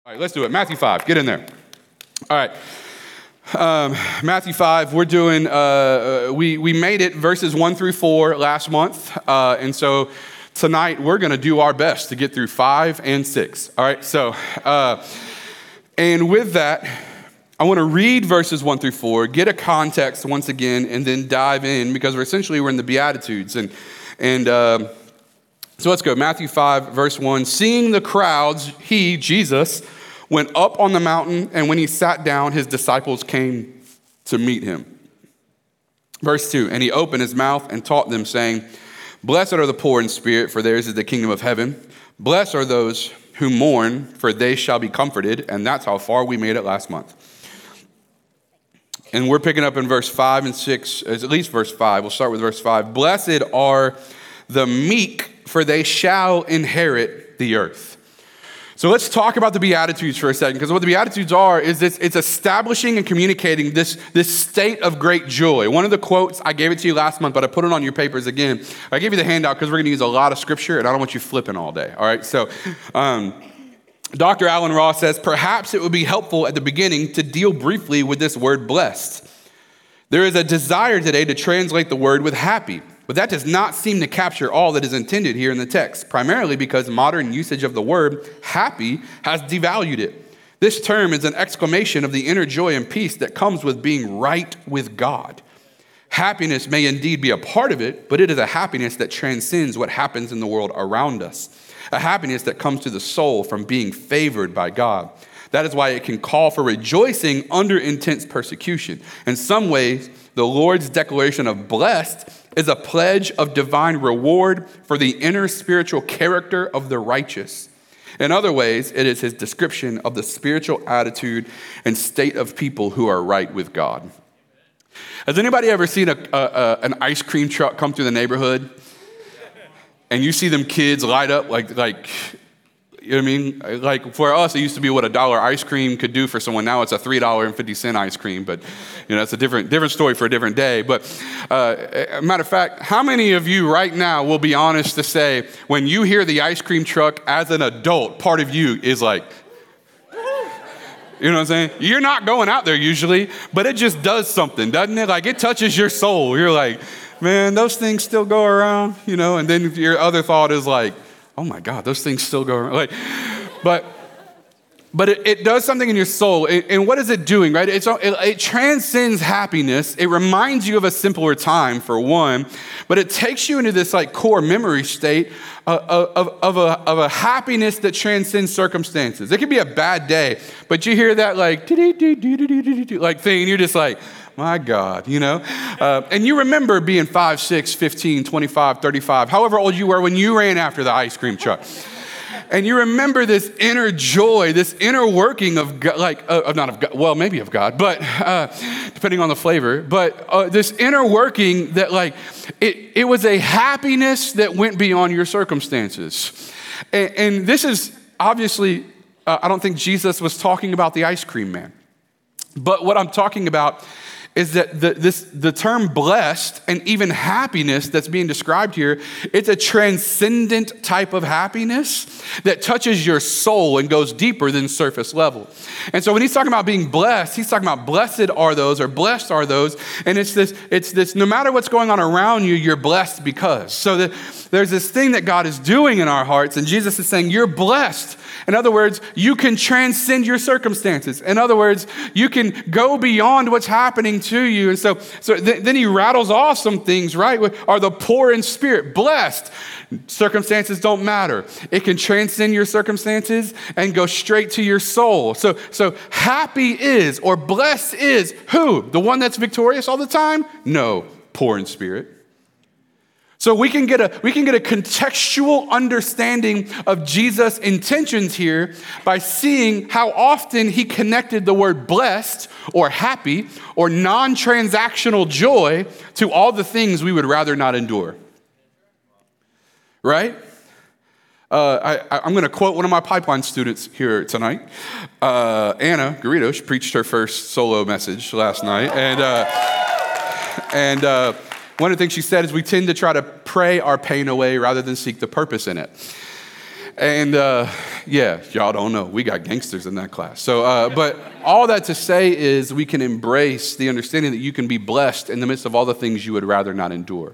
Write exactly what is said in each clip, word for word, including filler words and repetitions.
All right, let's do it. Matthew five, get in there. All right, um, Matthew five, we're doing, uh, we, we made it verses one through four last month, uh, and so tonight we're going to do our best to get through five and six. All right, so, uh, and with that, I want to read verses one through four, get a context once again, and then dive in, because we're essentially we're in the Beatitudes, and, and, uh, So let's go. Matthew five, verse one. Seeing the crowds, he, Jesus, went up on the mountain, and when he sat down, his disciples came to meet him. Verse two. And he opened his mouth and taught them, saying, Blessed are the poor in spirit, for theirs is the kingdom of heaven. Blessed are those who mourn, for they shall be comforted. And that's how far we made it last month. And we're picking up in verse five and six, at least verse five. We'll start with verse five. Blessed are the meek, for they shall inherit the earth. So let's talk about the Beatitudes for a second, because what the Beatitudes are is this, it's establishing and communicating this, this state of great joy. One of the quotes, I gave it to you last month, but I put it on your papers again. I gave you the handout because we're going to use a lot of scripture, and I don't want you flipping all day, all right? So um, Doctor Alan Ross says, perhaps it would be helpful at the beginning to deal briefly with this word blessed. There is a desire today to translate the word with happy. But that does not seem to capture all that is intended here in the text, primarily because modern usage of the word happy has devalued it. This term is an exclamation of the inner joy and peace that comes with being right with God. Happiness may indeed be a part of it, but it is a happiness that transcends what happens in the world around us. A happiness that comes to the soul from being favored by God. That is why it can call for rejoicing under intense persecution. In some ways, the Lord's declaration of blessed is a pledge of divine reward for the inner spiritual character of the righteous. In other ways, it is his description of the spiritual attitude and state of people who are right with God. Has anybody ever seen a, a, a, an ice cream truck come through the neighborhood? And you see them kids light up like, like, you know what I mean? Like for us, it used to be what a dollar ice cream could do for someone. Now it's a three dollars and fifty cents ice cream, but you know, it's a different different story for a different day. But uh, matter of fact, how many of you right now will be honest to say, when you hear the ice cream truck as an adult, part of you is like, you know what I'm saying? You're not going out there usually, but it just does something, doesn't it? Like it touches your soul. You're like, man, those things still go around, you know? And then your other thought is like, oh my God, those things still go around. Like, but but it, it does something in your soul. It, and what is it doing, right? It's, it, it transcends happiness. It reminds you of a simpler time, for one, but it takes you into this like core memory state of, of, of, a, of a happiness that transcends circumstances. It could be a bad day, but you hear that like, like thing, and you're just like, my God, you know? Uh, and you remember being five, six, fifteen, twenty-five, thirty-five, however old you were when you ran after the ice cream truck. And you remember this inner joy, this inner working of God, like, uh, not of God, well, maybe of God, but uh, depending on the flavor, but uh, this inner working that like, it, it was a happiness that went beyond your circumstances. And, and this is obviously, uh, I don't think Jesus was talking about the ice cream man. But what I'm talking about is that the, this, the term blessed and even happiness that's being described here, it's a transcendent type of happiness that touches your soul and goes deeper than surface level. And so when he's talking about being blessed, he's talking about blessed are those, or blessed are those, and it's this, it's this, no matter what's going on around you, you're blessed because. So that there's this thing that God is doing in our hearts, and Jesus is saying, you're blessed. In other words, you can transcend your circumstances. In other words, you can go beyond what's happening to you. And so, so th- then he rattles off some things, right? Are the poor in spirit blessed? Circumstances don't matter. It can transcend your circumstances and go straight to your soul. So, so happy is, or blessed is who? The one that's victorious all the time? No, poor in spirit. So we can get a we can get a contextual understanding of Jesus' intentions here by seeing how often he connected the word blessed or happy or non-transactional joy to all the things we would rather not endure. Right? Uh, I, I'm going to quote one of my pipeline students here tonight. Uh, Anna Garrido, she preached her first solo message last night, and uh, and. Uh, One of the things she said is we tend to try to pray our pain away rather than seek the purpose in it. And uh, yeah, y'all don't know. We got gangsters in that class. So, uh, but all that to say is we can embrace the understanding that you can be blessed in the midst of all the things you would rather not endure.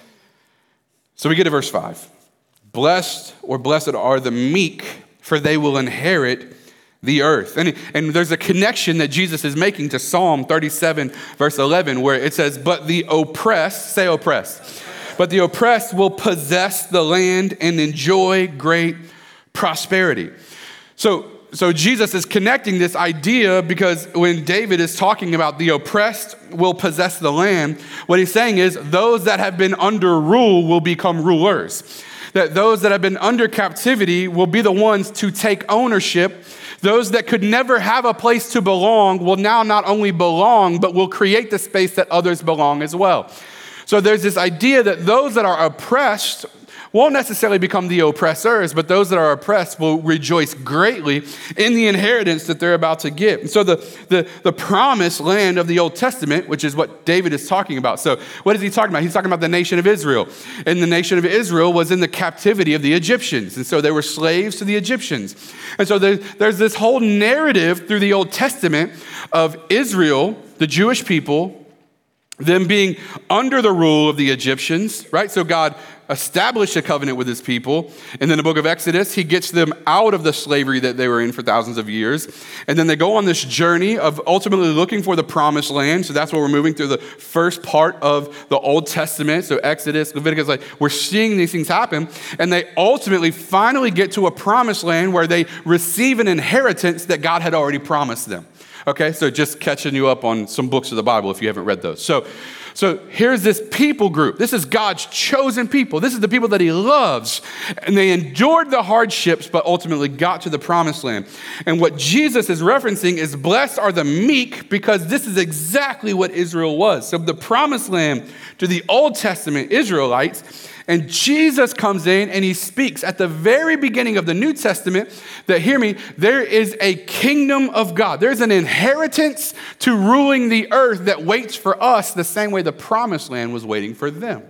So we get to verse five. Blessed or blessed are the meek, for they will inherit the earth. And, and there's a connection that Jesus is making to Psalm thirty-seven, verse eleven, where it says, but the oppressed, say oppressed, but the oppressed will possess the land and enjoy great prosperity. So, so Jesus is connecting this idea because when David is talking about the oppressed will possess the land, what he's saying is those that have been under rule will become rulers. That those that have been under captivity will be the ones to take ownership. Those that could never have a place to belong will now not only belong, but will create the space that others belong as well. So there's this idea that those that are oppressed won't necessarily become the oppressors, but those that are oppressed will rejoice greatly in the inheritance that they're about to get. And so the, the, the promised land of the Old Testament, which is what David is talking about. So what is he talking about? He's talking about the nation of Israel. And the nation of Israel was in the captivity of the Egyptians. And so they were slaves to the Egyptians. And so there, there's this whole narrative through the Old Testament of Israel, the Jewish people, them being under the rule of the Egyptians, right? So God established a covenant with his people. And then the book of Exodus, he gets them out of the slavery that they were in for thousands of years. And then they go on this journey of ultimately looking for the promised land. So that's what we're moving through the first part of the Old Testament. So Exodus, Leviticus, like we're seeing these things happen. And they ultimately finally get to a promised land where they receive an inheritance that God had already promised them. Okay, so just catching you up on some books of the Bible if you haven't read those. So, so here's this people group. This is God's chosen people. This is the people that he loves. And they endured the hardships, but ultimately got to the promised land. And what Jesus is referencing is blessed are the meek, because this is exactly what Israel was. So the promised land to the Old Testament Israelites. And Jesus comes in and he speaks at the very beginning of the New Testament that, hear me, there is a kingdom of God. There's an inheritance to ruling the earth that waits for us the same way the promised land was waiting for them.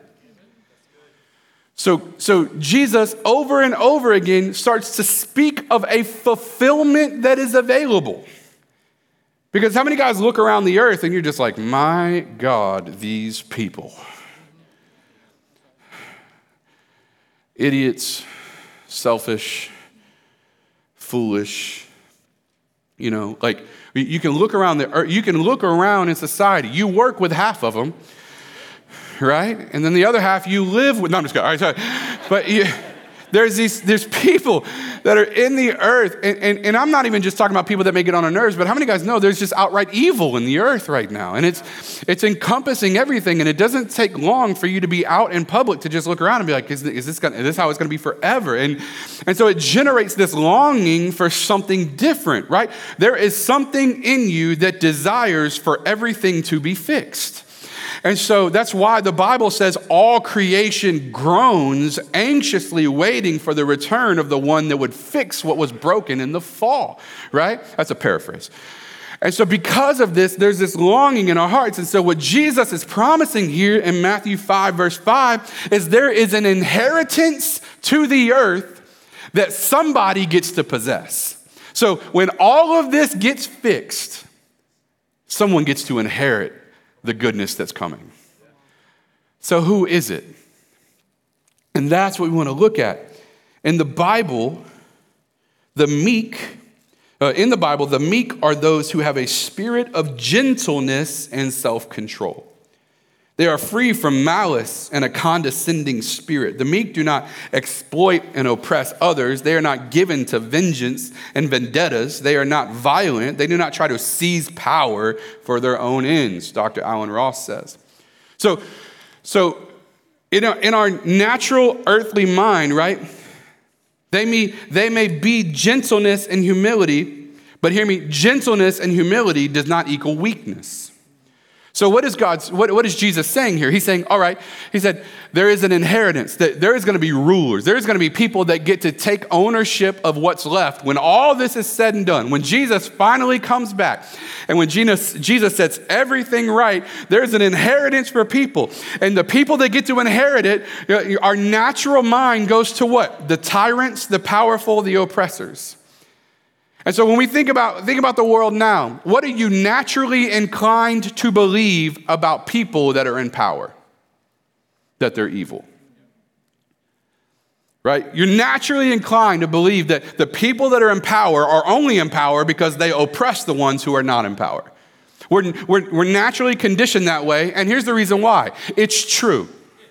So, so Jesus over and over again starts to speak of a fulfillment that is available. Because how many guys look around the earth and you're just like, my God, these people. Idiots, selfish, foolish, you know, like you can look around the, you can look around in society. You work with half of them, right? And then the other half you live with. No, I'm just kidding. All right, sorry. But you, there's these, there's people that are in the earth, and, and, and I'm not even just talking about people that may get on our nerves, but how many guys know there's just outright evil in the earth right now? And it's it's encompassing everything, and it doesn't take long for you to be out in public to just look around and be like, is, is this gonna, is this how it's going to be forever? And, and so it generates this longing for something different, right? There is something in you that desires for everything to be fixed. And so that's why the Bible says all creation groans, anxiously waiting for the return of the one that would fix what was broken in the fall, right? That's a paraphrase. And so because of this, there's this longing in our hearts. And so what Jesus is promising here in Matthew five, verse five, is there is an inheritance to the earth that somebody gets to possess. So when all of this gets fixed, someone gets to inherit the goodness that's coming. So who is it? And that's what we want to look at. In the Bible, the meek, uh, in the Bible, the meek are those who have a spirit of gentleness and self-control. They are free from malice and a condescending spirit. The meek do not exploit and oppress others. They are not given to vengeance and vendettas. They are not violent. They do not try to seize power for their own ends, Doctor Alan Ross says. So, so in our, in our natural earthly mind, right, they may, they may be gentleness and humility, but hear me, gentleness and humility does not equal weakness. So what is God's, what, what is Jesus saying here? He's saying, all right, he said, there is an inheritance, that there is going to be rulers. There is going to be people that get to take ownership of what's left when all this is said and done. When Jesus finally comes back and when Jesus, Jesus sets everything right, there's an inheritance for people. And the people that get to inherit it, our natural mind goes to what? The tyrants, the powerful, the oppressors. And so when we think about think about the world now, what are you naturally inclined to believe about people that are in power? That they're evil. Right? You're naturally inclined to believe that the people that are in power are only in power because they oppress the ones who are not in power. We're, we're, we're naturally conditioned that way, and here's the reason why. It's true.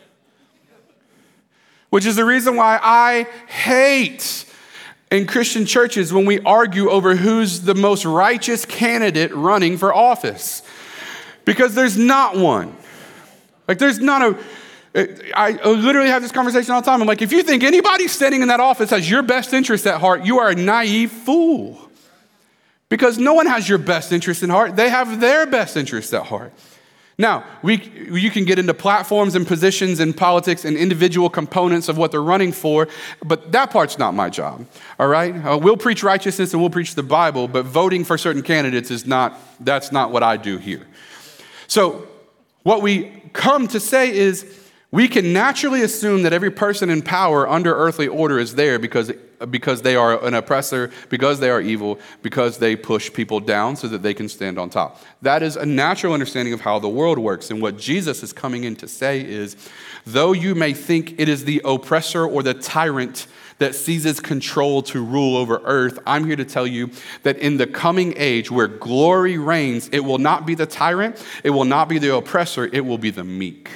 Which is the reason why I hate in Christian churches when we argue over who's the most righteous candidate running for office. Because there's not one. Like there's not a, I literally have this conversation all the time. I'm like, if you think anybody standing in that office has your best interest at heart, you are a naive fool. Because no one has your best interest in heart. They have their best interest at heart. Now, we, you can get into platforms and positions in politics and individual components of what they're running for, but that part's not my job, all right? Uh, we'll preach righteousness and we'll preach the Bible, but voting for certain candidates is not, that's not what I do here. So what we come to say is we can naturally assume that every person in power under earthly order is there because because they are an oppressor, because they are evil, because they push people down so that they can stand on top. That is a natural understanding of how the world works. And what Jesus is coming in to say is, though you may think it is the oppressor or the tyrant that seizes control to rule over earth, I'm here to tell you that in the coming age where glory reigns, it will not be the tyrant, it will not be the oppressor, it will be the meek.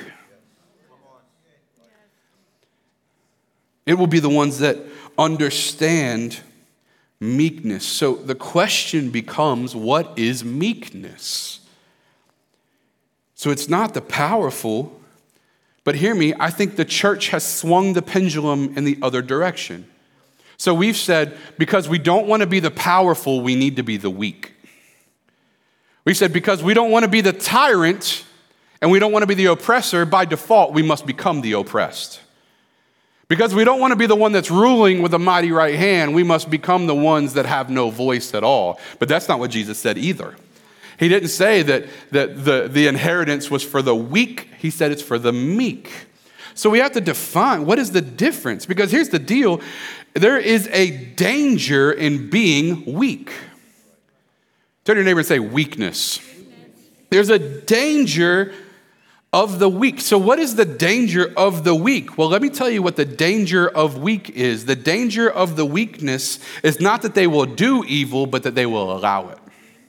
It will be the ones that understand meekness. So the question becomes, what is meekness? So it's not the powerful, but hear me, I think the church has swung the pendulum in the other direction. So we've said, because we don't want to be the powerful, we need to be the weak. We said, because we don't want to be the tyrant and we don't want to be the oppressor, by default, we must become the oppressed. Because we don't want to be the one that's ruling with a mighty right hand, we must become the ones that have no voice at all. But that's not what Jesus said either. He didn't say that, that the, the inheritance was for the weak. He said it's for the meek. So we have to define what is the difference. Because here's the deal. There is a danger in being weak. Turn to your neighbor and say weakness. There's a danger of the weak. So what is the danger of the weak? Well, let me tell you what the danger of weak is. The danger of the weakness is not that they will do evil, but that they will allow it.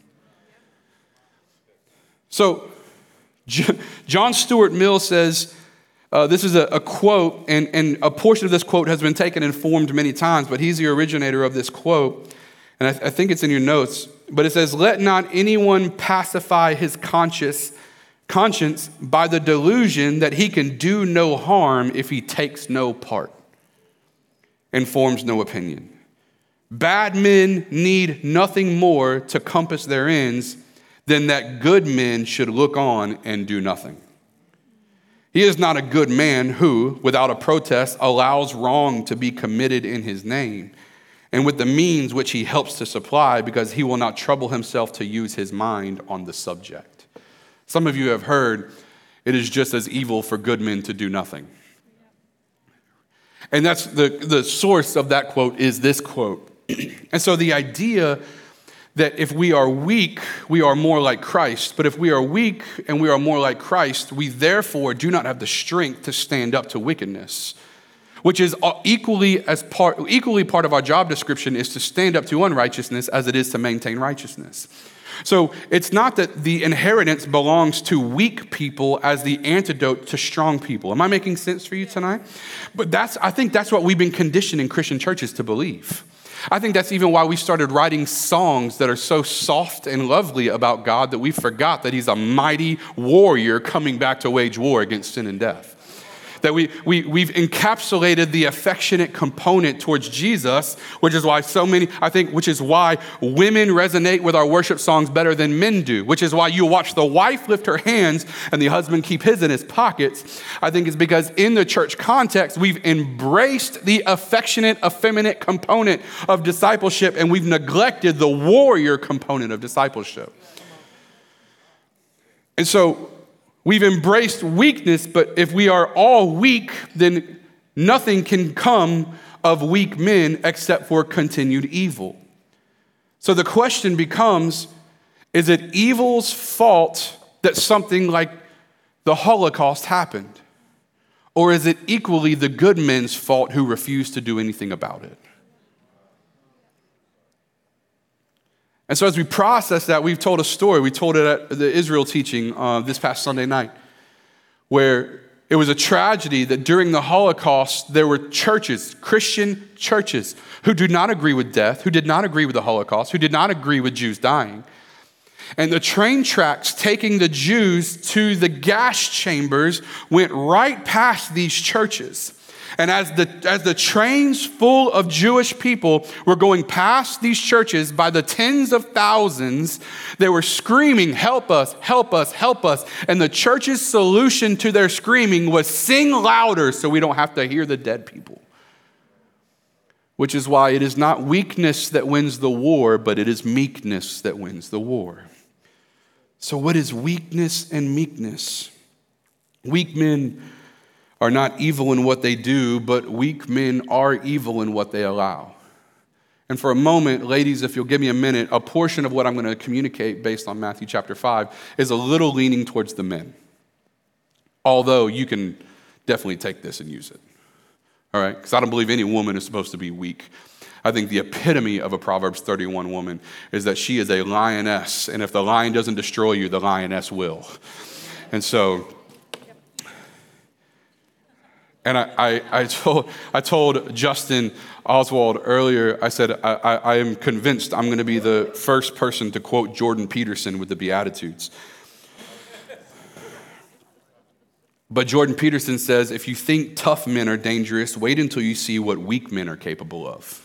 So John Stuart Mill says, uh, this is a, a quote, and, and a portion of this quote has been taken and formed many times, but he's the originator of this quote, and I, I think it's in your notes, but it says, let not anyone pacify his conscience conscience by the delusion that he can do no harm if he takes no part and forms no opinion. Bad men need nothing more to compass their ends than that good men should look on and do nothing. He is not a good man who, without a protest, allows wrong to be committed in his name, and with the means which he helps to supply, because he will not trouble himself to use his mind on the subject. Some of you have heard, it is just as evil for good men to do nothing. And that's the, the source of that quote is this quote. And so the idea that if we are weak, we are more like Christ. But if we are weak and we are more like Christ, we therefore do not have the strength to stand up to wickedness, which is equally as part, equally part of our job description is to stand up to unrighteousness as it is to maintain righteousness. So it's not that the inheritance belongs to weak people as the antidote to strong people. Am I making sense for you tonight? But that's, I think that's what we've been conditioned in Christian churches to believe. I think that's even why we started writing songs that are so soft and lovely about God that we forgot that he's a mighty warrior coming back to wage war against sin and death. that we, we, we've encapsulated the affectionate component towards Jesus, which is why so many, I think, which is why women resonate with our worship songs better than men do, which is why you watch the wife lift her hands and the husband keep his in his pockets. I think it's because in the church context, we've embraced the affectionate, effeminate component of discipleship, and we've neglected the warrior component of discipleship. And so we've embraced weakness, but if we are all weak, then nothing can come of weak men except for continued evil. So the question becomes, is it evil's fault that something like the Holocaust happened? Or is it equally the good men's fault who refused to do anything about it? And so as we process that, we've told a story. We told it at the Israel teaching uh, this past Sunday night, where it was a tragedy that during the Holocaust, there were churches, Christian churches, who did not agree with death, who did not agree with the Holocaust, who did not agree with Jews dying. And the train tracks taking the Jews to the gas chambers went right past these churches. And as the, as the trains full of Jewish people were going past these churches by the tens of thousands, they were screaming, "Help us, help us, help us." And the church's solution to their screaming was sing louder so we don't have to hear the dead people. Which is why it is not weakness that wins the war, but it is meekness that wins the war. So what is weakness and meekness? Weak men are not evil in what they do, but weak men are evil in what they allow. And for a moment, ladies, if you'll give me a minute, a portion of what I'm going to communicate based on Matthew chapter five is a little leaning towards the men. Although you can definitely take this and use it. All right? Because I don't believe any woman is supposed to be weak. I think the epitome of a Proverbs thirty-one woman is that she is a lioness. And if the lion doesn't destroy you, the lioness will. And so... And I, I, I, told, I told Justin Oswald earlier, I said, I, I, I am convinced I'm going to be the first person to quote Jordan Peterson with the Beatitudes. But Jordan Peterson says, if you think tough men are dangerous, wait until you see what weak men are capable of.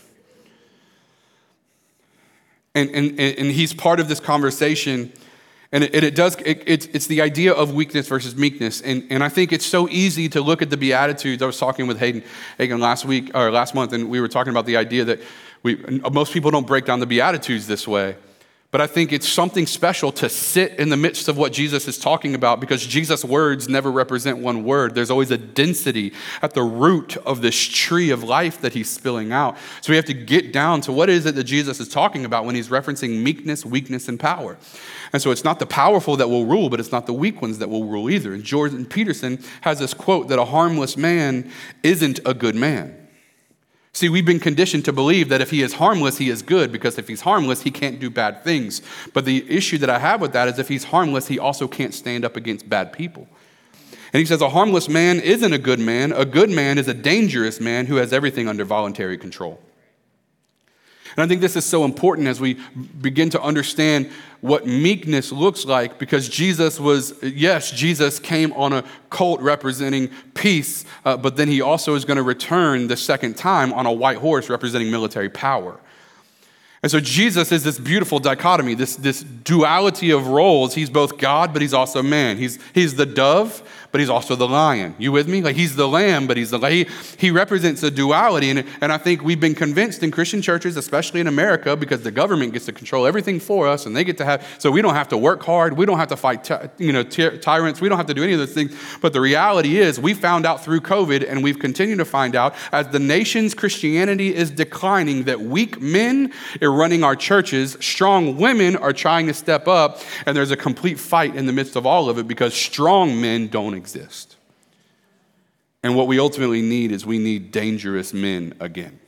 And, and, and he's part of this conversation. And it, it does, it, it's, it's the idea of weakness versus meekness. And, and I think it's so easy to look at the Beatitudes. I was talking with Hayden Hagen last week, or last month, and we were talking about the idea that we, most people don't break down the Beatitudes this way. But I think it's something special to sit in the midst of what Jesus is talking about, because Jesus' words never represent one word. There's always a density at the root of this tree of life that he's spilling out. So we have to get down to what is it that Jesus is talking about when he's referencing meekness, weakness, and power. And so it's not the powerful that will rule, but it's not the weak ones that will rule either. And Jordan Peterson has this quote that a harmless man isn't a good man. See, we've been conditioned to believe that if he is harmless, he is good, because if he's harmless, he can't do bad things. But the issue that I have with that is if he's harmless, he also can't stand up against bad people. And he says a harmless man isn't a good man. A good man is a dangerous man who has everything under voluntary control. And I think this is so important as we begin to understand what meekness looks like, because Jesus was, yes, Jesus came on a colt representing peace, uh, but then he also is going to return the second time on a white horse representing military power. And so Jesus is this beautiful dichotomy, this, this duality of roles. He's both God, but he's also man. He's, he's the dove, but he's also the lion. You with me? Like he's the lamb, but he's the he, he represents a duality. And, and I think we've been convinced in Christian churches, especially in America, because the government gets to control everything for us, and they get to have, so we don't have to work hard. We don't have to fight ty, you know, ty- tyrants. We don't have to do any of those things. But the reality is we found out through COVID, and we've continued to find out as the nation's Christianity is declining, that weak men are running our churches, strong women are trying to step up, and there's a complete fight in the midst of all of it because strong men don't exist. And what we ultimately need is we need dangerous men again.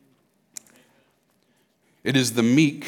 It is the meek.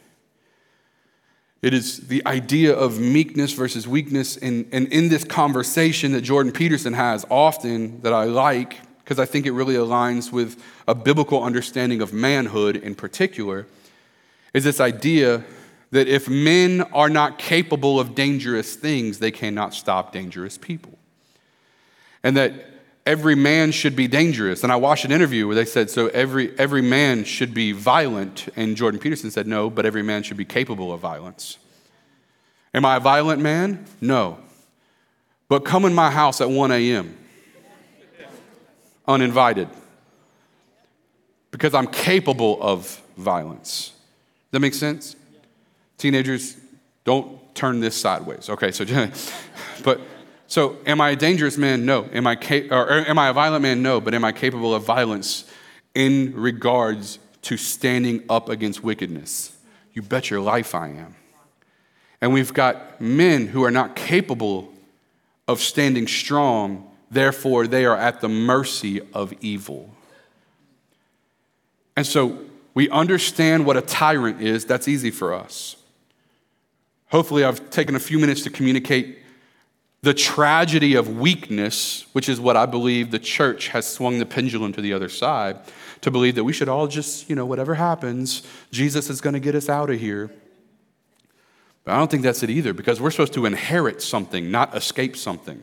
It is the idea of meekness versus weakness. And, and in this conversation that Jordan Peterson has often that I like, because I think it really aligns with a biblical understanding of manhood in particular, is this idea that if men are not capable of dangerous things, they cannot stop dangerous people. And that every man should be dangerous. And I watched an interview where they said, so every every man should be violent. And Jordan Peterson said, no, but every man should be capable of violence. Am I a violent man? No. But come in my house at one a.m. uninvited. Because I'm capable of violence. Does that make sense? Teenagers, don't turn this sideways. Okay, so, but, so am I a dangerous man? No. Am I, ca- or am I a violent man? No. But am I capable of violence in regards to standing up against wickedness? You bet your life I am. And we've got men who are not capable of standing strong, therefore they are at the mercy of evil. And so we understand what a tyrant is. That's easy for us. Hopefully I've taken a few minutes to communicate the tragedy of weakness, which is what I believe the church has swung the pendulum to the other side, to believe that we should all just, you know, whatever happens, Jesus is going to get us out of here. But I don't think that's it either, because we're supposed to inherit something, not escape something.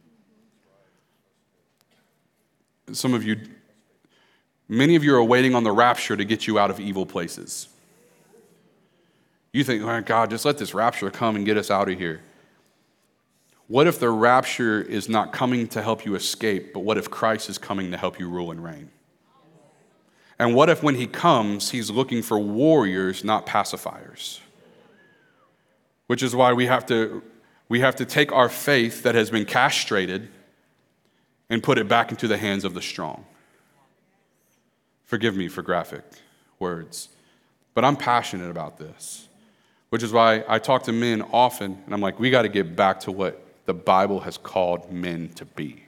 Some of you, many of you are waiting on the rapture to get you out of evil places. You think, oh God, just let this rapture come and get us out of here. What if the rapture is not coming to help you escape, but what if Christ is coming to help you rule and reign? And what if when he comes, he's looking for warriors, not pacifiers? Which is why we have to, we have to take our faith that has been castrated and put it back into the hands of the strong. Forgive me for graphic words, but I'm passionate about this, which is why I talk to men often, and I'm like, we got to get back to what the Bible has called men to be.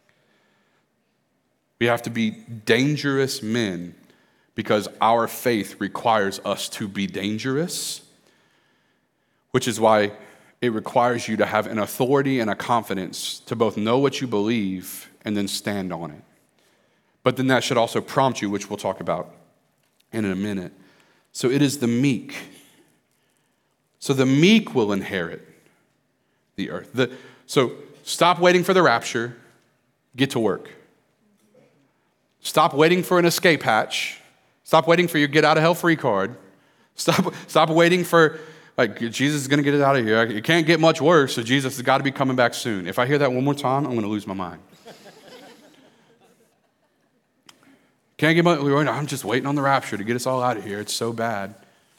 We have to be dangerous men because our faith requires us to be dangerous, which is why it requires you to have an authority and a confidence to both know what you believe and then stand on it. But then that should also prompt you, which we'll talk about in a minute. So it is the meek. So the meek will inherit the earth. The, so stop waiting for the rapture. Get to work. Stop waiting for an escape hatch. Stop waiting for your get out of hell free card. Stop, stop waiting for, like, Jesus is going to get it out of here. It can't get much worse, so Jesus has got to be coming back soon. If I hear that one more time, I'm going to lose my mind. Can't get much, I'm just waiting on the rapture to get us all out of here. It's so bad.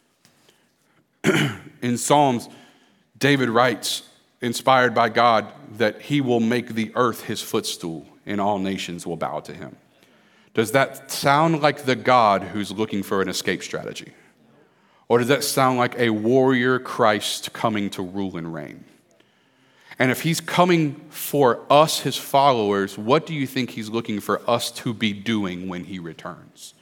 In Psalms, David writes, inspired by God, that he will make the earth his footstool and all nations will bow to him. Does that sound like the God who's looking for an escape strategy? Or does that sound like a warrior Christ coming to rule and reign? And if he's coming for us, his followers, what do you think he's looking for us to be doing when he returns?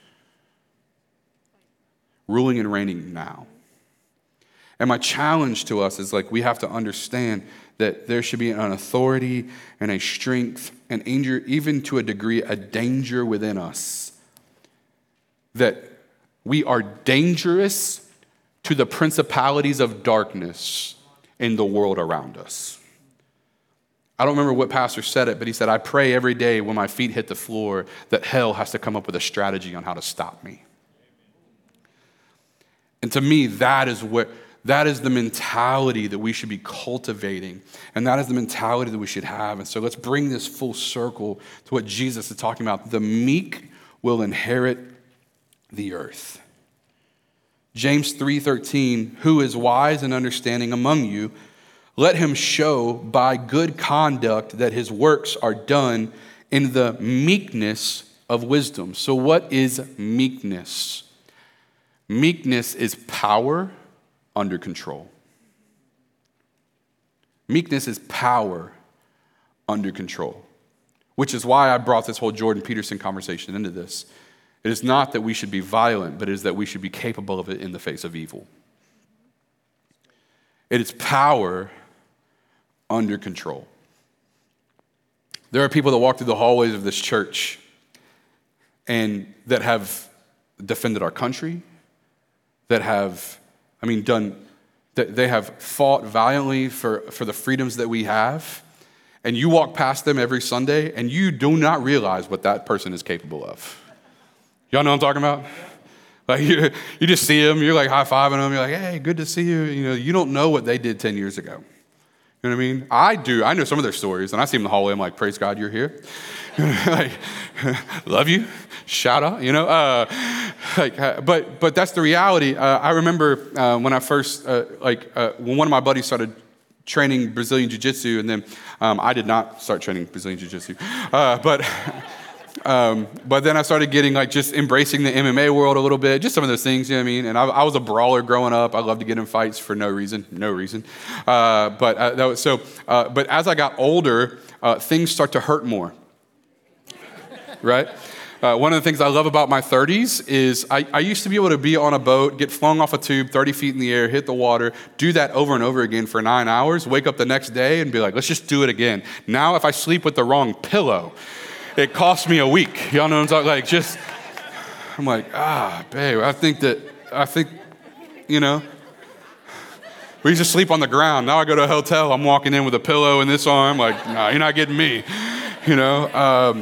Ruling and reigning now. And my challenge to us is, like, we have to understand that there should be an authority and a strength and danger, even to a degree, a danger within us. That we are dangerous to the principalities of darkness in the world around us. I don't remember what pastor said it, but he said, I pray every day when my feet hit the floor that hell has to come up with a strategy on how to stop me. And to me, that is what that is the mentality that we should be cultivating. And that is the mentality that we should have. And so let's bring this full circle to what Jesus is talking about. The meek will inherit the earth. James three thirteen, who is wise and understanding among you, let him show by good conduct that his works are done in the meekness of wisdom. So what is meekness? Meekness is power under control. Meekness is power under control, which is why I brought this whole Jordan Peterson conversation into this. It is not that we should be violent, but it is that we should be capable of it in the face of evil. It is power under control. There are people that walk through the hallways of this church and that have defended our country, that have, I mean, done, that they have fought valiantly for, for the freedoms that we have. and you walk past them every Sunday, and you do not realize what that person is capable of. Y'all know what I'm talking about? Like you, you just see them, you're like high-fiving them, you're like, hey, good to see you. You know, you don't know what they did ten years ago. You know what I mean? I do. I know some of their stories, and I see them in the hallway. I'm like, praise God, you're here. Like, love you. Shout out. You know, uh, like, uh, but but that's the reality. Uh, I remember uh, when I first uh, like uh, when one of my buddies started training Brazilian Jiu-Jitsu, and then um, I did not start training Brazilian Jiu-Jitsu, uh, but. Um, but then I started getting like just embracing the M M A world a little bit, just some of those things, you know what I mean? And I, I was a brawler growing up. I loved to get in fights for no reason, no reason. Uh, but uh, that was, so, uh, but as I got older, uh, things start to hurt more, right? Uh, one of the things I love about my thirties is I, I used to be able to be on a boat, get flung off a tube thirty feet in the air, hit the water, do that over and over again for nine hours, wake up the next day and be like, let's just do it again. Now, if I sleep with the wrong pillow, it cost me a week. Y'all know what I'm talking, like just, I'm like, ah, babe, I think that, I think, you know, we used to sleep on the ground. Now I go to a hotel, I'm walking in with a pillow in this arm, like, nah, you're not getting me, you know. Um,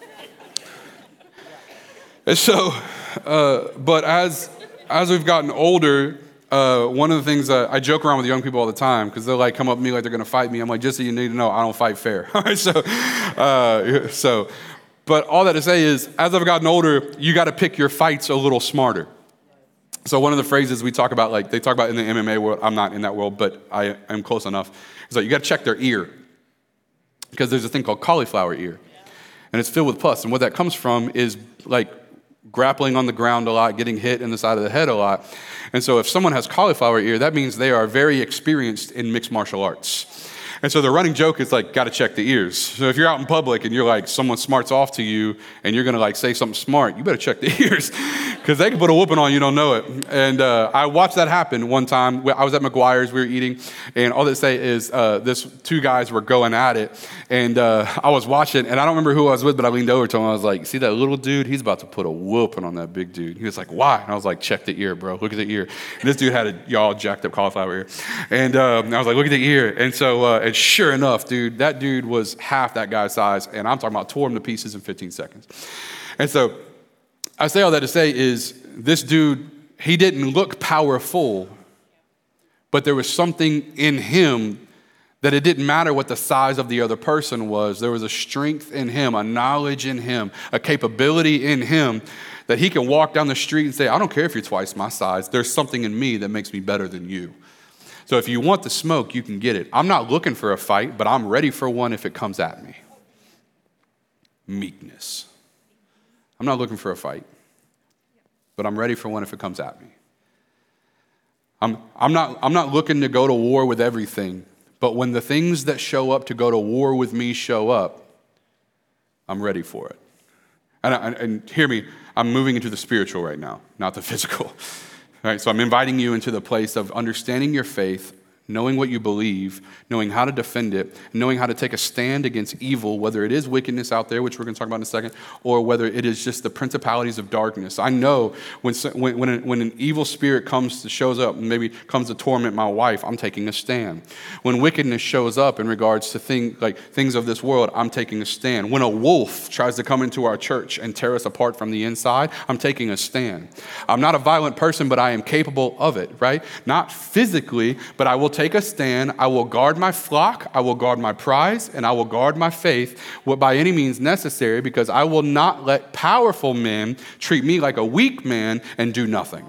and so, uh, but as, as we've gotten older, Uh, one of the things that I joke around with young people all the time because they'll like come up to me like they're going to fight me. I'm like, just so you need to know, I don't fight fair. All right, so, uh, so, but all that to say is, as I've gotten older, you got to pick your fights a little smarter. So one of the phrases we talk about, like they talk about in the M M A world, I'm not in that world, but I am close enough. It's like you got to check their ear because there's a thing called cauliflower ear, and it's filled with pus. And what that comes from is like grappling on the ground a lot, getting hit in the side of the head a lot. And so if someone has cauliflower ear, that means they are very experienced in mixed martial arts. And so the running joke is like, got to check the ears. So if you're out in public and you're like, someone smarts off to you and you're going to like say something smart, you better check the ears because they can put a whooping on you, don't know it. And uh, I watched that happen one time. I was at McGuire's, we were eating, and all they say is uh, this two guys were going at it. And uh, I was watching, and I don't remember who I was with, but I leaned over to him. I was like, see that little dude? He's about to put a whooping on that big dude. He was like, why? And I was like, check the ear, bro. Look at the ear. And this dude had a y'all jacked up cauliflower ear. And um, I was like, look at the ear. And so, uh, and sure enough, dude, that dude was half that guy's size. And I'm talking about tore him to pieces in fifteen seconds. And so I say all that to say is this dude, he didn't look powerful, but there was something in him that it didn't matter what the size of the other person was. There was a strength in him, a knowledge in him, a capability in him that he can walk down the street and say, I don't care if you're twice my size. There's something in me that makes me better than you. So if you want the smoke, you can get it. I'm not looking for a fight, but I'm ready for one if it comes at me. Meekness. I'm not looking for a fight, but I'm ready for one if it comes at me. I'm, I'm, not, I'm not looking to go to war with everything, but when the things that show up to go to war with me show up, I'm ready for it. And, and, and hear me, I'm moving into the spiritual right now, not the physical. All right, so I'm inviting you into the place of understanding your faith, knowing what you believe, knowing how to defend it, knowing how to take a stand against evil, whether it is wickedness out there, which we're going to talk about in a second, or whether it is just the principalities of darkness. I know when when when, when an evil spirit comes to, shows up and maybe comes to torment my wife, I'm taking a stand. When wickedness shows up in regards to thing, like things of this world, I'm taking a stand. When a wolf tries to come into our church and tear us apart from the inside, I'm taking a stand. I'm not a violent person, but I am capable of it, right? Not physically, but I will take a stand. I will guard my flock. I will guard my prize, and I will guard my faith by any means necessary, because I will not let powerful men treat me like a weak man and do nothing.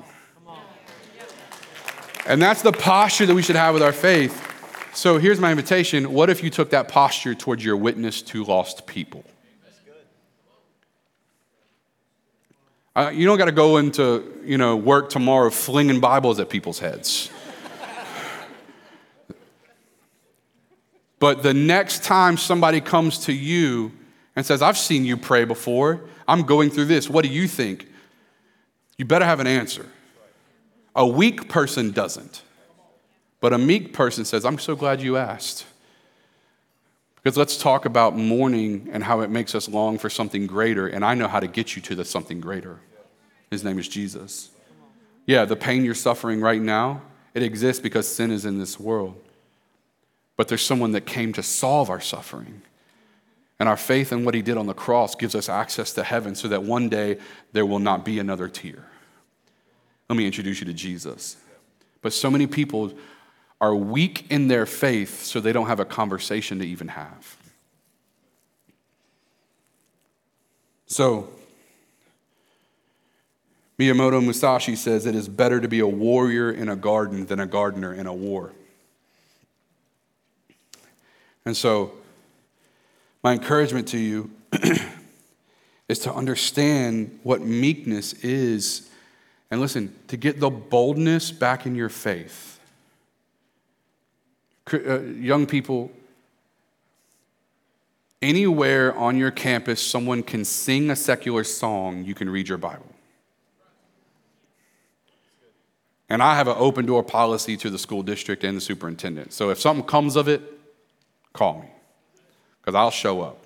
And that's the posture that we should have with our faith. So here's my invitation. What if you took that posture towards your witness to lost people? Uh, you don't got to go into, you know, work tomorrow flinging Bibles at people's heads. But the next time somebody comes to you and says, I've seen you pray before, I'm going through this, what do you think? You better have an answer. A weak person doesn't. But a meek person says, I'm so glad you asked. Because let's talk about mourning and how it makes us long for something greater, and I know how to get you to the something greater. His name is Jesus. Yeah, the pain you're suffering right now, it exists because sin is in this world. but there's someone that came to solve our suffering. And our faith in what he did on the cross gives us access to heaven so that one day there will not be another tear. Let me introduce you to Jesus. But so many people are weak in their faith, so they don't have a conversation to even have. So, Miyamoto Musashi says it is better to be a warrior in a garden than a gardener in a war. And so, my encouragement to you is to understand what meekness is. And listen, to get the boldness back in your faith. Uh, young people, anywhere on your campus someone can sing a secular song, you can read your Bible. And I have an open door policy to the school district and the superintendent. So if something comes of it, call me, because I'll show up.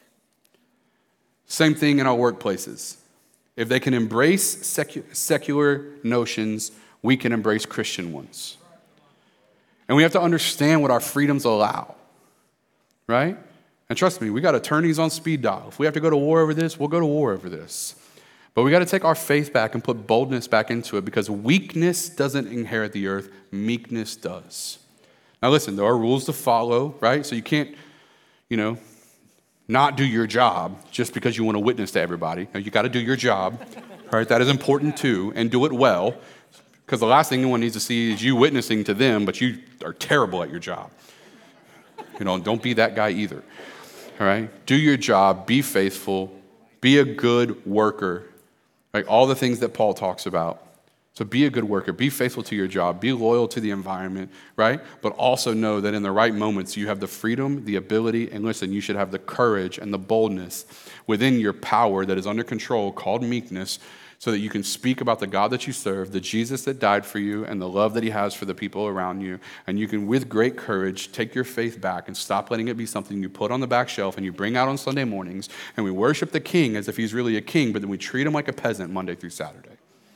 Same thing in our workplaces. If they can embrace secu- secular notions, we can embrace Christian ones. And we have to understand what our freedoms allow, right? And trust me, we got attorneys on speed dial. If we have to go to war over this, we'll go to war over this. But we got to take our faith back and put boldness back into it, because weakness doesn't inherit the earth, meekness does. Now listen, there are rules to follow, right? So you can't, you know, not do your job just because you want to witness to everybody. No, you got to do your job, right? That is important too, and do it well, because the last thing anyone needs to see is you witnessing to them, but you are terrible at your job. You know, don't be that guy either, all right? Do your job, be faithful, be a good worker, right? All the things that Paul talks about. So be a good worker, be faithful to your job, be loyal to the environment, right? But also know that in the right moments, you have the freedom, the ability, and listen, you should have the courage and the boldness within your power that is under control, called meekness, so that you can speak about the God that you serve, the Jesus that died for you, and the love that he has for the people around you. And you can, with great courage, take your faith back and stop letting it be something you put on the back shelf and you bring out on Sunday mornings, and we worship the king as if he's really a king, but then we treat him like a peasant Monday through Saturday.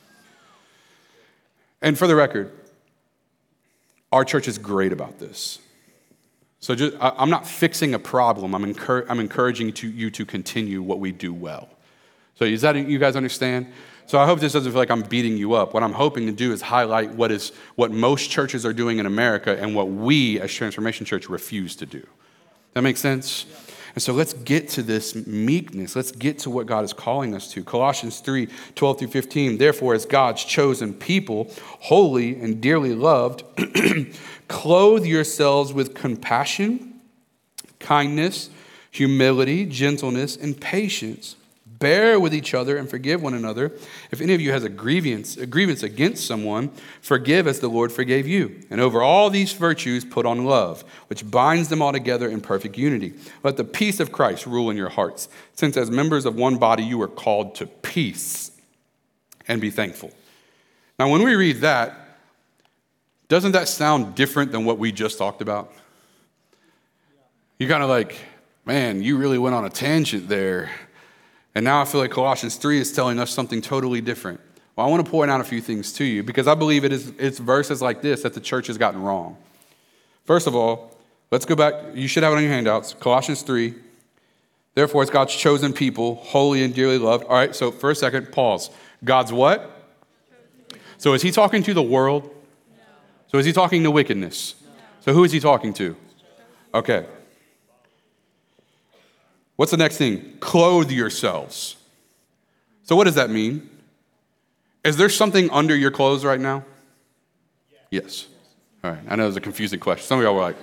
And for the record, our church is great about this. So just, I, I'm not fixing a problem. I'm, encour- I'm encouraging to, you to continue what we do well. So is that, you guys understand? So I hope this doesn't feel like I'm beating you up. What I'm hoping to do is highlight what is what most churches are doing in America and what we as Transformation Church refuse to do. That makes sense? Yeah. And so let's get to this meekness. Let's get to what God is calling us to. Colossians three, twelve through fifteen. Therefore, as God's chosen people, holy and dearly loved, clothe yourselves with compassion, kindness, humility, gentleness, and patience. Bear with each other and forgive one another. If any of you has a grievance, a grievance against someone, forgive as the Lord forgave you. And over all these virtues, put on love, which binds them all together in perfect unity. Let the peace of Christ rule in your hearts, since as members of one body you are called to peace, and be thankful. Now, when we read that, doesn't that sound different than what we just talked about? You're kind of like, man, you really went on a tangent there. And now I feel like Colossians three is telling us something totally different. Well, I want to point out a few things to you, because I believe it is it's verses like this that the church has gotten wrong. First of all, let's go back. You should have it on your handouts. Colossians three. Therefore, it's God's chosen people, holy and dearly loved. All right, so for a second, pause. God's what? So is he talking to the world? No. So is he talking to wickedness? No. So who is he talking to? Okay. What's the next thing? Clothe yourselves. So what does that mean? Is there something under your clothes right now? Yes. All right. I know it was a confusing question. Some of y'all were like,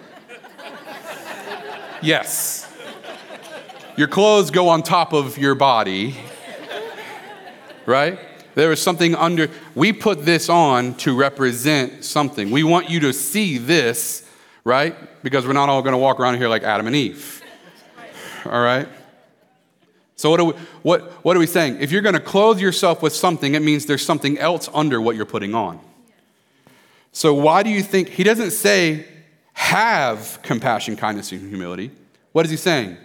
yes. Your clothes go on top of your body, right? There is something under. We put this on to represent something. We want you to see this, right? Because we're not all going to walk around here like Adam and Eve. All right? So what are we, what, what are we saying? If you're going to clothe yourself with something, it means there's something else under what you're putting on. So why do you think, he doesn't say have compassion, kindness, and humility. What is he saying?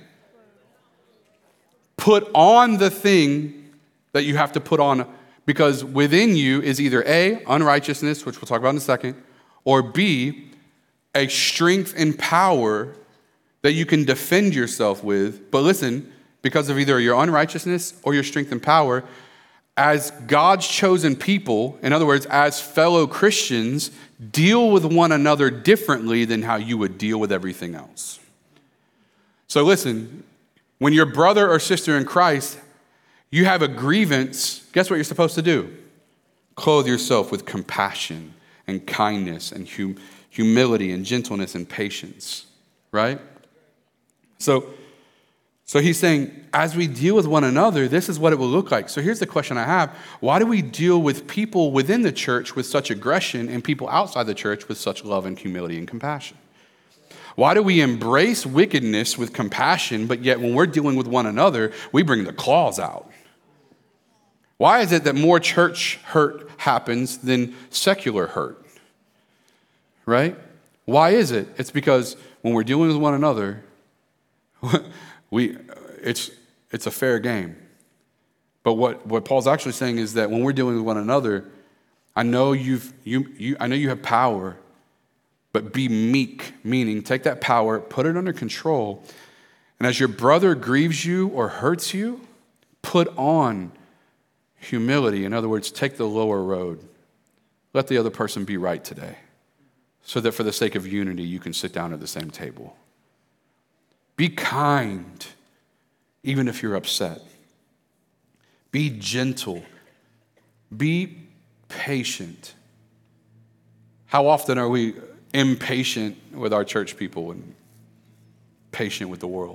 Put on the thing that you have to put on, because within you is either A, unrighteousness, which we'll talk about in a second, or B, a strength and power that you can defend yourself with. But listen, because of either your unrighteousness or your strength and power, as God's chosen people, in other words, as fellow Christians, deal with one another differently than how you would deal with everything else. So listen, when your brother or sister in Christ, you have a grievance, guess what you're supposed to do? Clothe yourself with compassion and kindness and hum- humility and gentleness and patience, right? So, so he's saying, as we deal with one another, this is what it will look like. So here's the question I have. Why do we deal with people within the church with such aggression and people outside the church with such love and humility and compassion? Why do we embrace wickedness with compassion, but yet when we're dealing with one another, we bring the claws out? Why is it that more church hurt happens than secular hurt? Right? Why is it? It's because when we're dealing with one another, we it's it's a fair game. But what, what Paul's actually saying is that when we're dealing with one another, I know you've you you I know you have power, but be meek, meaning take that power, put it under control, and as your brother grieves you or hurts you, put on humility. In other words, take the lower road. Let the other person be right today, so that for the sake of unity, you can sit down at the same table. Be kind, even if you're upset. Be gentle. Be patient. How often are we impatient with our church people and patient with the world?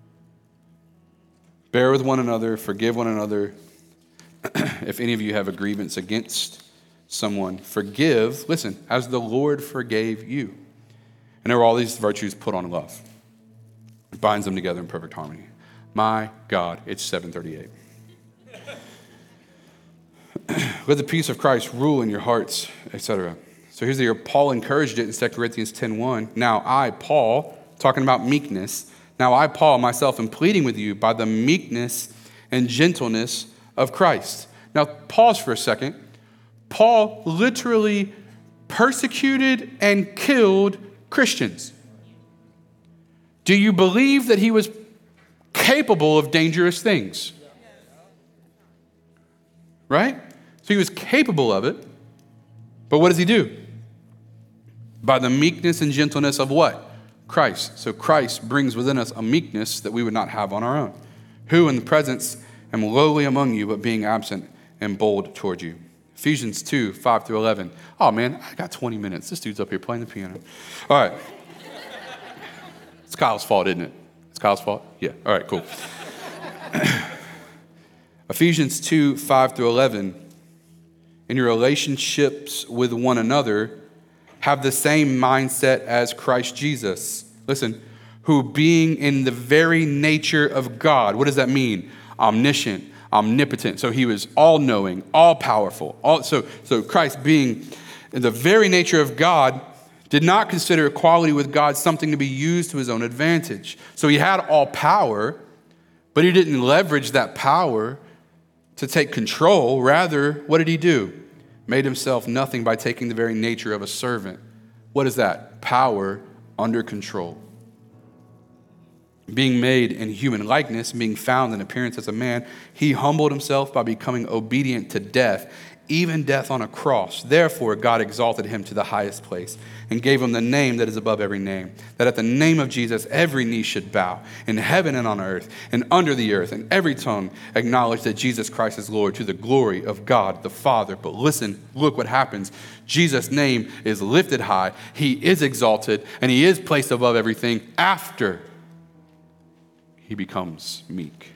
Bear with one another, forgive one another. If any of you have a grievance against someone, forgive, listen, as the Lord forgave you. And there are all these virtues put on love. It binds them together in perfect harmony. My God, it's seven thirty-eight. Let the peace of Christ rule in your hearts, et cetera. So here's the year Paul encouraged it in Second Corinthians ten one. Now I, Paul, talking about meekness, now I, Paul, myself, am pleading with you by the meekness and gentleness of Christ. Now pause for a second. Paul literally persecuted and killed Christians. Do you believe that he was capable of dangerous things? Right? So he was capable of it. But what does he do? By the meekness and gentleness of what? Christ. So Christ brings within us a meekness that we would not have on our own. Who in the presence am lowly among you, but being absent and bold toward you. Ephesians two, five through eleven. Oh man, I got twenty minutes. This dude's up here playing the piano. All right. It's Kyle's fault, isn't it? It's Kyle's fault? Yeah. All right, cool. Ephesians two, five through eleven. In your relationships with one another, have the same mindset as Christ Jesus. Listen, who being in the very nature of God, what does that mean? Omniscient, omnipotent. So he was all-knowing, all-powerful. All, so, so Christ being in the very nature of God did not consider equality with God something to be used to his own advantage. So he had all power, but he didn't leverage that power to take control. Rather, what did he do? Made himself nothing by taking the very nature of a servant. What is that? Power under control. Being made in human likeness, being found in appearance as a man, he humbled himself by becoming obedient to death, even death on a cross. Therefore, God exalted him to the highest place and gave him the name that is above every name, that at the name of Jesus, every knee should bow in heaven and on earth and under the earth, and every tongue acknowledge that Jesus Christ is Lord, to the glory of God the Father. But listen, look what happens. Jesus' name is lifted high. He is exalted, and he is placed above everything after he becomes meek.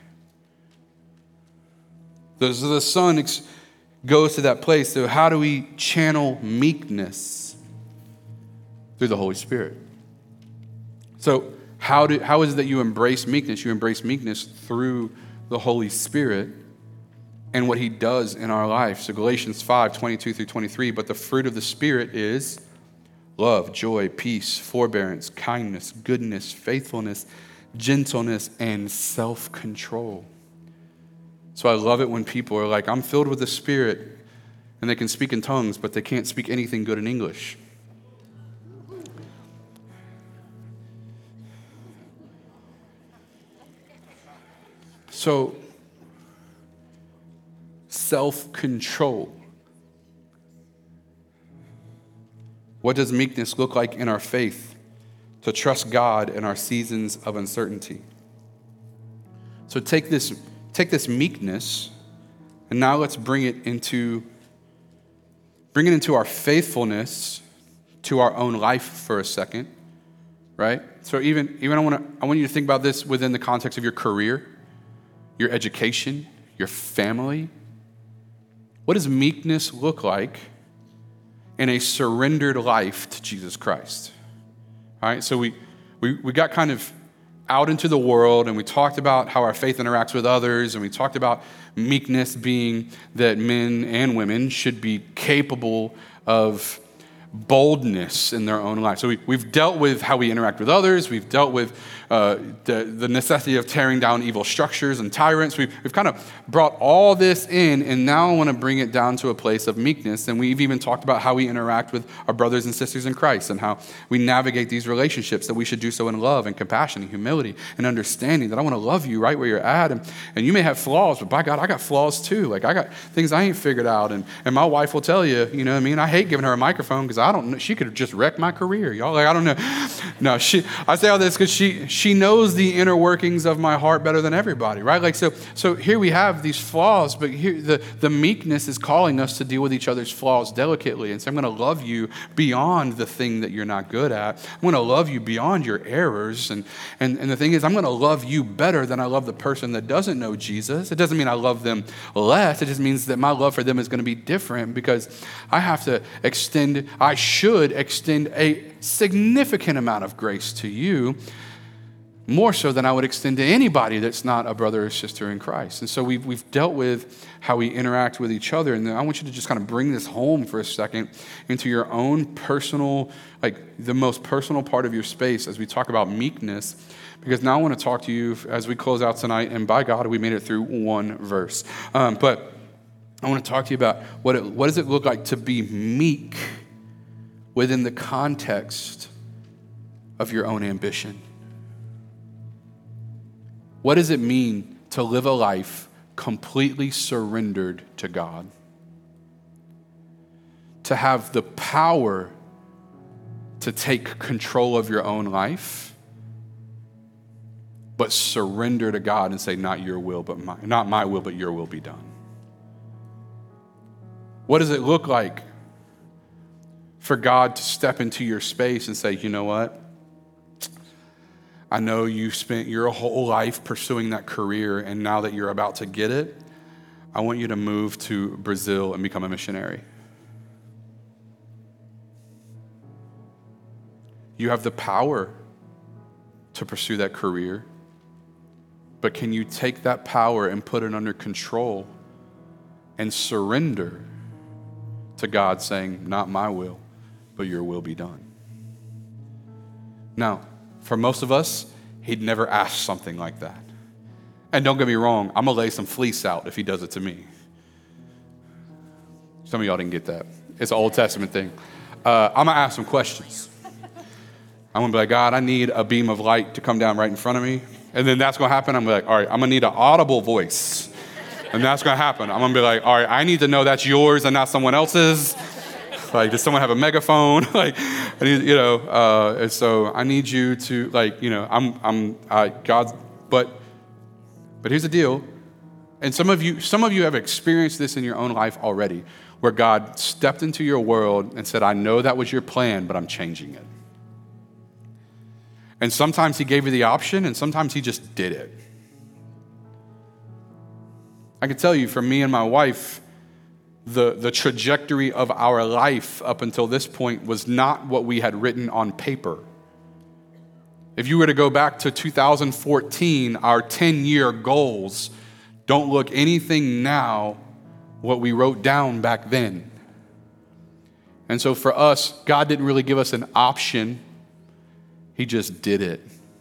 So the Son ex- goes to that place. So how do we channel meekness? Through the Holy Spirit. So how do how is it that you embrace meekness? You embrace meekness through the Holy Spirit and what he does in our life. So Galatians five, twenty-two through twenty-three, but the fruit of the Spirit is love, joy, peace, forbearance, kindness, goodness, faithfulness, gentleness, and self-control. So I love it when people are like, I'm filled with the Spirit, and they can speak in tongues, but they can't speak anything good in English. So, self-control. What does meekness look like in our faith? To trust God in our seasons of uncertainty. So take this, take this meekness, and now let's bring it into, bring it into our faithfulness to our own life for a second, right? So even, even I want to, I want you to think about this within the context of your career, your education, your family. What does meekness look like in a surrendered life to Jesus Christ? All right, so we, we, we got kind of out into the world, and we talked about how our faith interacts with others, and we talked about meekness being that men and women should be capable of boldness in their own life. So we, we've dealt with how we interact with others. We've dealt with uh, the, the necessity of tearing down evil structures and tyrants. We've, we've kind of brought all this in, and now I want to bring it down to a place of meekness. And we've even talked about how we interact with our brothers and sisters in Christ and how we navigate these relationships, that we should do so in love and compassion and humility and understanding, that I want to love you right where you're at. And, and you may have flaws, but by God, I got flaws too. Like I got things I ain't figured out. And, and my wife will tell you, you know what I mean? I hate giving her a microphone because I don't know. She could have just wrecked my career, y'all. Like, I don't know. No, she, I say all this because she, she knows the inner workings of my heart better than everybody, right? Like, so, so here we have these flaws, but here the, the meekness is calling us to deal with each other's flaws delicately. And so I'm going to love you beyond the thing that you're not good at. I'm going to love you beyond your errors. And, and, and the thing is, I'm going to love you better than I love the person that doesn't know Jesus. It doesn't mean I love them less. It just means that my love for them is going to be different, because I have to extend, I should extend a significant amount of grace to you, more so than I would extend to anybody that's not a brother or sister in Christ. And so we've, we've dealt with how we interact with each other. And I want you to just kind of bring this home for a second into your own personal, like the most personal part of your space as we talk about meekness. Because now I want to talk to you as we close out tonight. And by God, we made it through one verse. Um, but I want to talk to you about what it, what does it look like to be meek within the context of your own ambition. What does it mean to live a life completely surrendered to God? To have the power to take control of your own life, but surrender to God and say, not your will, but my, not my will, but your will be done. What does it look like for God to step into your space and say, you know what? I know you spent your whole life pursuing that career, and now that you're about to get it, I want you to move to Brazil and become a missionary. You have the power to pursue that career, but can you take that power and put it under control and surrender to God, saying, not my will, but your will be done? Now, for most of us, he'd never ask something like that. And don't get me wrong, I'm going to lay some fleece out if he does it to me. Some of y'all didn't get that. It's an Old Testament thing. Uh, I'm going to ask some questions. I'm going to be like, God, I need a beam of light to come down right in front of me. And then that's going to happen. I'm going to be like, all right, I'm going to need an audible voice. And that's going to happen. I'm going to be like, all right, I need to know that's yours and not someone else's. Like, does someone have a megaphone? Like, I need, you know, uh, and so I need you to, like, you know, I'm, I'm, I, God's, but, but here's the deal. And some of you, some of you have experienced this in your own life already, where God stepped into your world and said, I know that was your plan, but I'm changing it. And sometimes he gave you the option, and sometimes he just did it. I can tell you, for me and my wife, The, the trajectory of our life up until this point was not what we had written on paper. If you were to go back to two thousand fourteen, our ten-year goals don't look anything now what we wrote down back then. And so for us, God didn't really give us an option. He just did it.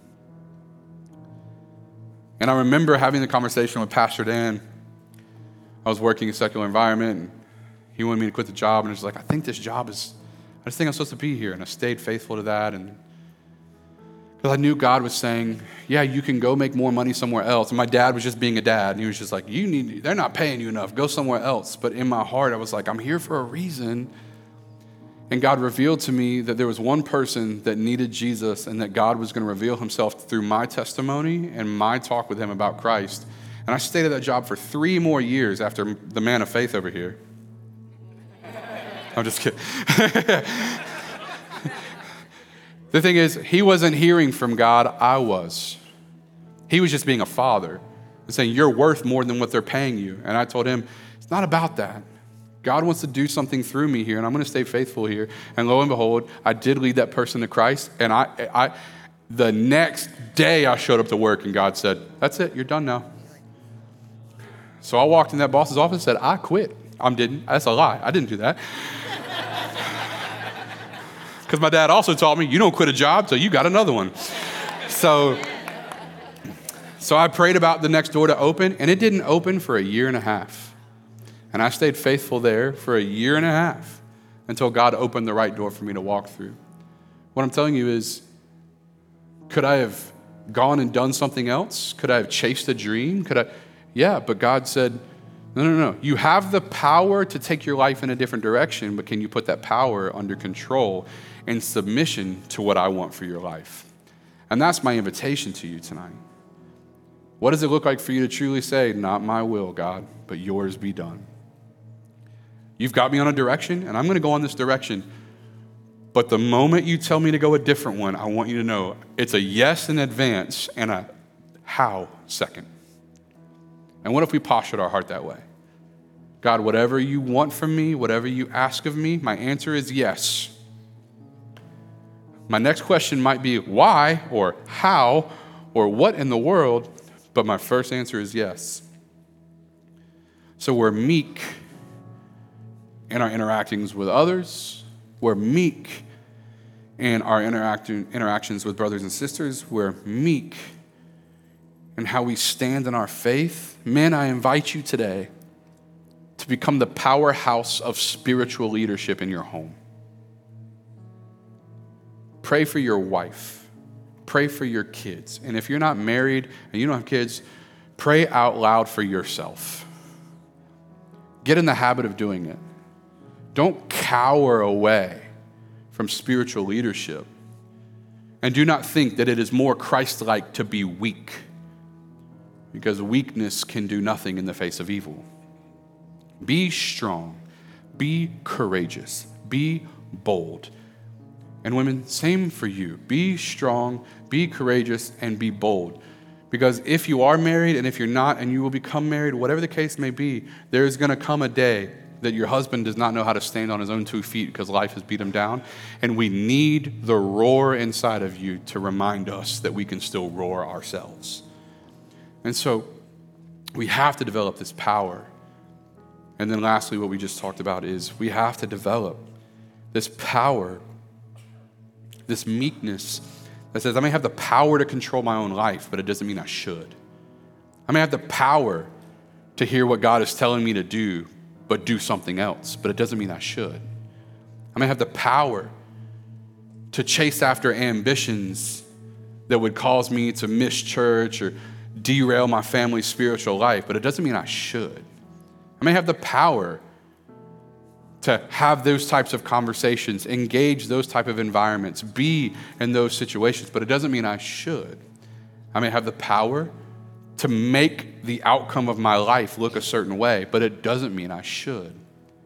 And I remember having the conversation with Pastor Dan. I was working in a secular environment, and he wanted me to quit the job, and he was like, I think this job is, I just think I'm supposed to be here. And I stayed faithful to that, and Because I knew God was saying, yeah, you can go make more money somewhere else. And my dad was just being a dad. And he was just like, you need, they're not paying you enough. Go somewhere else. But in my heart, I was like, I'm here for a reason. And God revealed to me that there was one person that needed Jesus and that God was going to reveal himself through my testimony and my talk with him about Christ. And I stayed at that job for three more years after the man of faith over here. I'm just kidding. The thing is, he wasn't hearing from God, I was. He was just being a father and saying, you're worth more than what they're paying you. And I told him, it's not about that. God wants to do something through me here, and I'm going to stay faithful here. And lo and behold, I did lead that person to Christ. And I, I, the next day I showed up to work, and God said, that's it, you're done now. So I walked in that boss's office and said, I quit. I didn't. That's a lie. I didn't do that. Because my dad also taught me, you don't quit a job till you got another one. So, so I prayed about the next door to open, and it didn't open for a year and a half. And I stayed faithful there for a year and a half until God opened the right door for me to walk through. What I'm telling you is, could I have gone and done something else? Could I have chased a dream? Could I? Yeah, but God said, no, no, no. You have the power to take your life in a different direction, but can you put that power under control and submission to what I want for your life? And that's my invitation to you tonight. What does it look like for you to truly say, not my will, God, but yours be done? You've got me on a direction, and I'm going to go on this direction. But the moment you tell me to go a different one, I want you to know it's a yes in advance and a how second. And what if we postured our heart that way? God, whatever you want from me, whatever you ask of me, my answer is yes. My next question might be why or how or what in the world, but my first answer is yes. So we're meek in our interactions with others. We're meek in our interacting, interactions with brothers and sisters. We're meek in how we stand in our faith. Men, I invite you today to become the powerhouse of spiritual leadership in your home. Pray for your wife. Pray for your kids. And if you're not married and you don't have kids, pray out loud for yourself. Get in the habit of doing it. Don't cower away from spiritual leadership. And do not think that it is more Christ-like to be weak, because weakness can do nothing in the face of evil. Be strong. Be courageous. Be bold. And women, same for you. Be strong, be courageous, and be bold. Because if you are married and if you're not and you will become married, whatever the case may be, there's going to come a day that your husband does not know how to stand on his own two feet because life has beat him down. And we need the roar inside of you to remind us that we can still roar ourselves. And so we have to develop this power. And then lastly, what we just talked about is we have to develop this power, this meekness that says, I may have the power to control my own life, but it doesn't mean I should. I may have the power to hear what God is telling me to do, but do something else, but it doesn't mean I should. I may have the power to chase after ambitions that would cause me to miss church or derail my family's spiritual life, but it doesn't mean I should. I may have the power to have those types of conversations, engage those type of environments, be in those situations, but it doesn't mean I should. I may have the power to make the outcome of my life look a certain way, but it doesn't mean I should.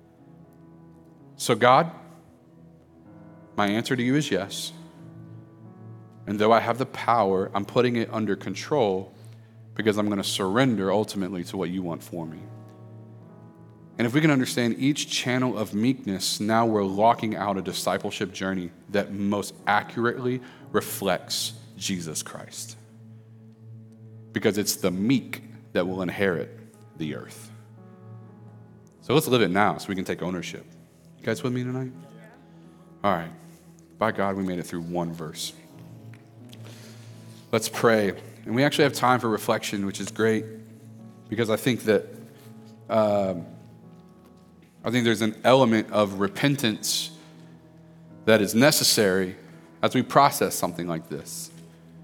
So God, my answer to you is yes. And though I have the power, I'm putting it under control because I'm going to surrender ultimately to what you want for me. And if we can understand each channel of meekness, now we're locking out a discipleship journey that most accurately reflects Jesus Christ. Because it's the meek that will inherit the earth. So let's live it now so we can take ownership. You guys with me tonight? All right. By God, we made it through one verse. Let's pray. And we actually have time for reflection, which is great, because I think that um, I think there's an element of repentance that is necessary as we process something like this.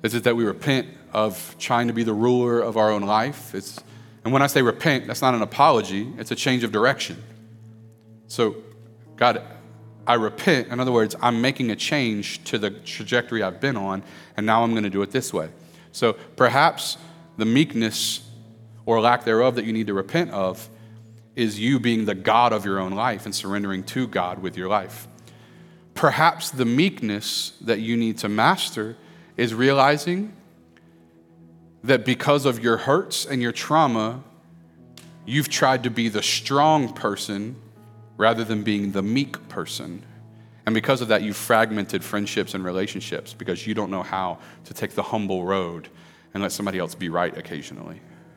Is it that we repent of trying to be the ruler of our own life? It's, and when I say repent, that's not an apology. It's a change of direction. So, God, I repent. In other words, I'm making a change to the trajectory I've been on, and now I'm going to do it this way. So perhaps the meekness or lack thereof that you need to repent of is you being the God of your own life and surrendering to God with your life. Perhaps the meekness that you need to master is realizing that because of your hurts and your trauma, you've tried to be the strong person rather than being the meek person. And because of that, you've fragmented friendships and relationships because you don't know how to take the humble road and let somebody else be right occasionally.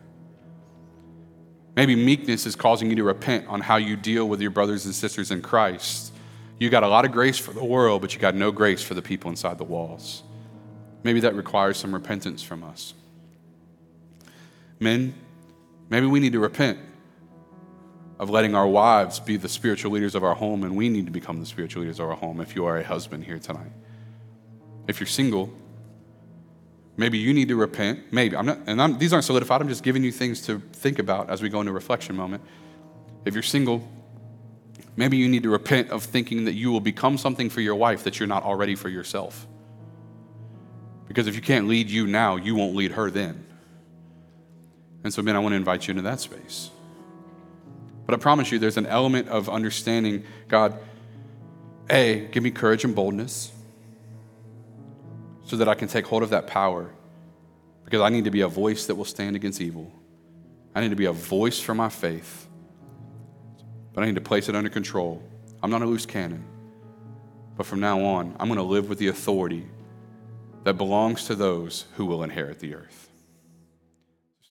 Maybe meekness is causing you to repent on how you deal with your brothers and sisters in Christ. You got a lot of grace for the world, but you got no grace for the people inside the walls. Maybe that requires some repentance from us. Men, maybe we need to repent of letting our wives be the spiritual leaders of our home, and we need to become the spiritual leaders of our home if you are a husband here tonight. If you're single, maybe you need to repent. Maybe. I'm not, and I'm, these aren't solidified. I'm just giving you things to think about as we go into a reflection moment. If you're single, maybe you need to repent of thinking that you will become something for your wife that you're not already for yourself. Because if you can't lead you now, you won't lead her then. And so, men, I want to invite you into that space. But I promise you, there's an element of understanding, God, A, give me courage and boldness so that I can take hold of that power, because I need to be a voice that will stand against evil. I need to be a voice for my faith, but I need to place it under control. I'm not a loose cannon, but from now on, I'm going to live with the authority that belongs to those who will inherit the earth.